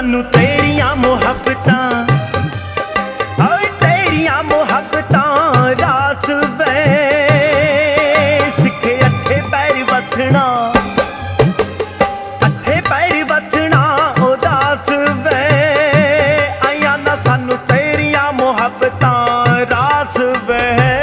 सानू तेरियां मुहब्बतां, ओए तेरियां मुहब्बतां रास वे सिखे अठे पैर वसना, अठे पैर वसना उदास वे आया ना सानू तेरियां मुहब्बतां रास वे।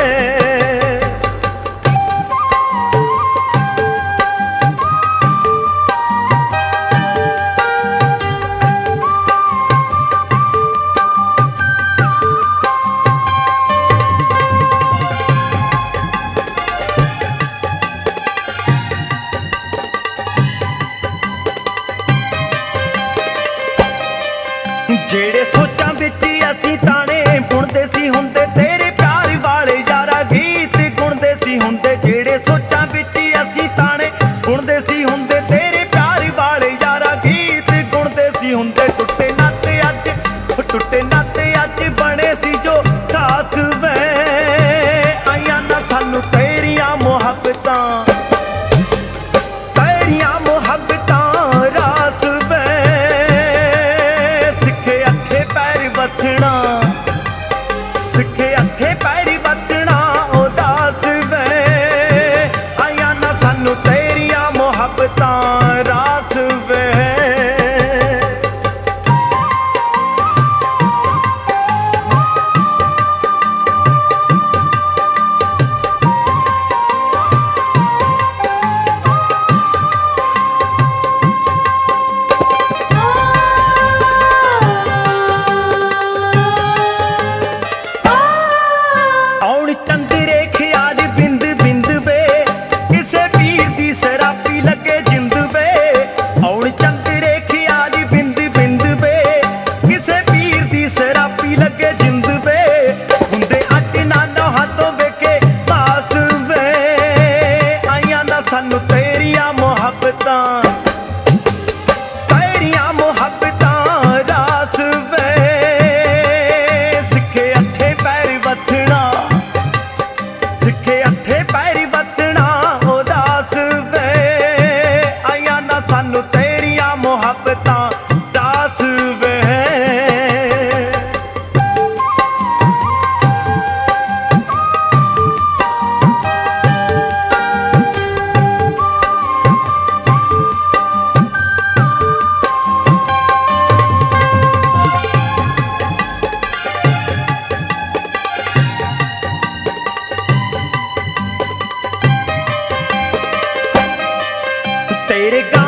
जेड़े सोचां विच असीं ताने बुणदे सी हुंदे तेरे प्यार वाले यारा गीत गुणदे सी हुंदे, जेड़े सोचां विच असीं ताने बुणदे सी हुंदे तेरे प्यार वाले यारा गीत गुणदे सी हुंदे। टुटे नाते अज बने सी जो खास वे आईयां ना सानू तेरियां मुहब्बतां, तेरियां मुहब्बतां रास वे सिखे अठे पैर वसना, सिखे अठे पैर वसना उदास वे आया ना सानू तेरियां मुहब्बतां रास वे। चंदरे ख्याल बिंद बिंद वे किसे पीर दी शराबी लगे जिंद वे, और चंदरे ख्याल बिंद बिंद वे किसे पीर दी शराबी लगे जिंद वे हुंदे अट ना नौहां तो वेखे पास वे आईयां ना सानू तेरियां मुहब्बतां, तेरियां मुहब्बतां रास वे सिखे अठे पैर वसना, सिखे अठे पैर वसना उदास वे आया ना सानू तेरियां मुहब्बतां रास वे। तेरे